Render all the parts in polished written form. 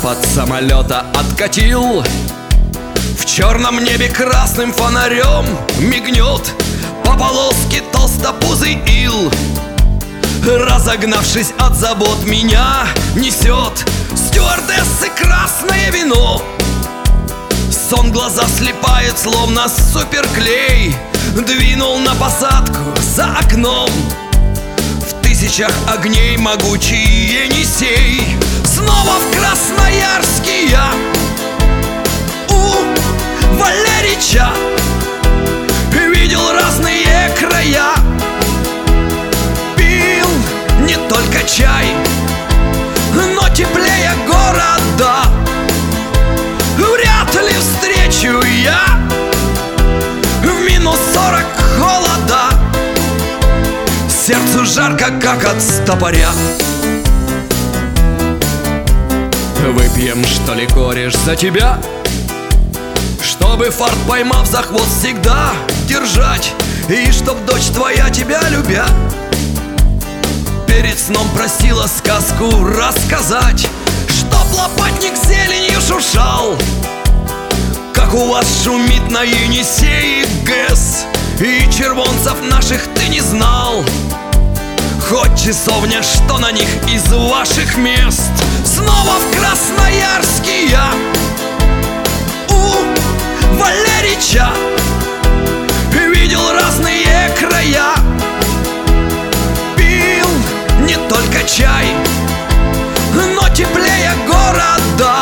от самолета откатил. В черном небе красным фонарем мигнет по полоске толстопузый ил. Разогнавшись от забот, меня несет стюардессы красное вино. Сон глаза слепает, словно суперклей. Двинул на посадку за окном. В тысячах огней могучий Енисей. Снова в Красноярске я у Валерича. Видел разные края, пил не только чай, но теплее города вряд ли встречу я в минус 40 холода. Сердцу жарко, как от стопоря. Выпьем, что ли, кореш, за тебя, чтобы фарт, поймав за хвост, всегда держать. И чтоб дочь твоя, тебя любя, перед сном просила сказку рассказать. Чтоб лопатник зеленью шуршал, как у вас шумит на Енисее ГЭС. И червонцев наших ты не знал, хоть часовня, что на них из ваших мест. Снова в Красноярске я у Валерича. Видел разные края, пил не только чай, но теплее города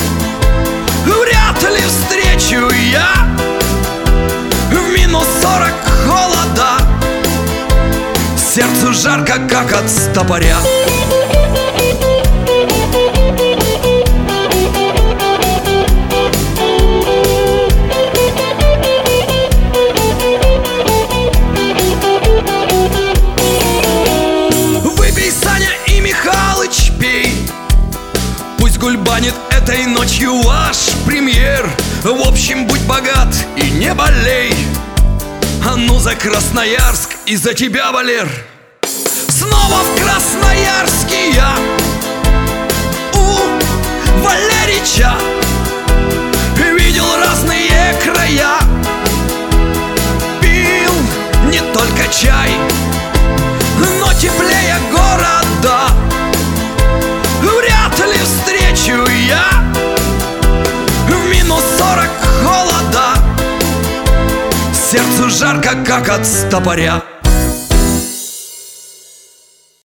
вряд ли встречу я в минус 40 холода. Сердцу жарко, как от стопоря. Выпей, Саня и Михалыч, пей. Пусть гульбанит этой ночью ваш премьер. В общем, будь богат и не болей. А ну за Красноярск и за тебя, Валер. Снова в Красноярске я у Валерича. Видел разные края, пил не только чай, но теплее города вряд ли встречу я в минус 40 холода. Сердцу жарко, как от стопоря.